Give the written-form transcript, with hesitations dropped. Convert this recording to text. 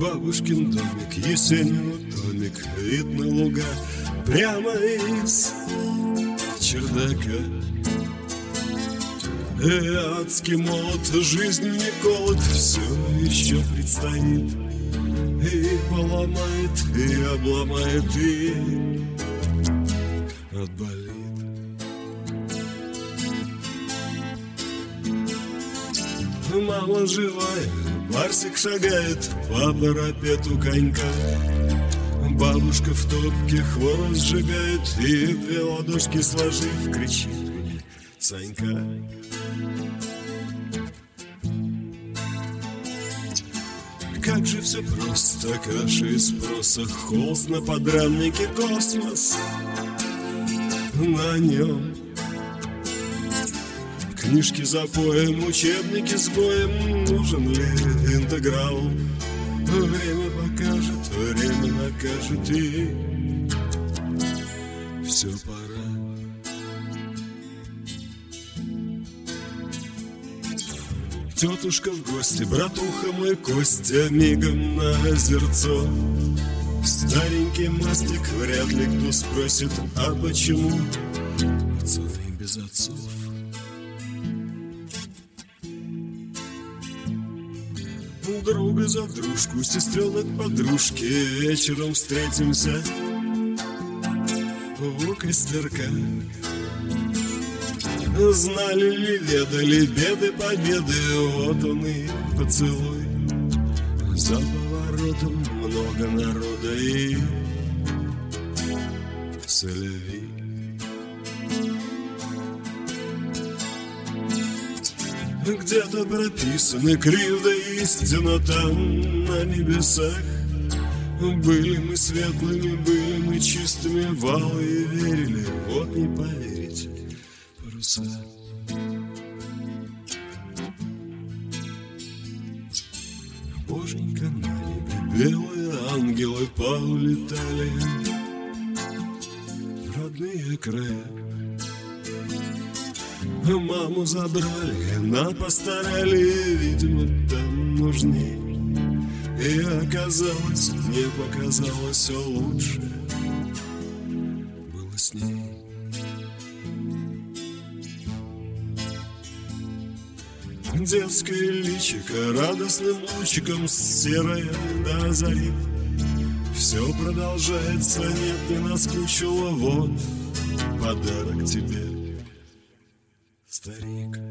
Бабушкин домик, Есенин домик, видны луга прямо из чердака. Адский молот, жизнь не колот, все еще предстоит. И поломает, и обломает, и отболит. Мама живая, Барсик шагает по парапету конька. Бабушка в топке хворост сжигает и две ладошки сложив кричит мне: Санька. Как же все просто, каша из проса, холст на подрамнике, космос на нем. Книжки за поем, учебники с боем, нужен ли интеграл? Время покажет, время накажет, и все пора. Тетушка в гости, братуха мой Костя мигом на озерцо. Старенький мастик, вряд ли кто спросит, а почему пацаны без отцов? Друга за дружку, сестренок подружки, вечером встретимся у костерка. Знали ли, ведали беды, победы, вот он и поцелуй. За поворотом много народа и соловей. Где-то прописаны кривда и истина там на небесах. Были мы светлыми, были мы чистыми, валы и верили, вот не поверите, паруса. Боженька на небе, белые ангелы поулетали в родные края. Маму забрали, напостарали, видимо, там нужней. И оказалось, мне показалось, все лучше было с ней. Детское личико радостным лучиком серое до зари. Все продолжается, нет, не наскучило, вот подарок тебе, старик.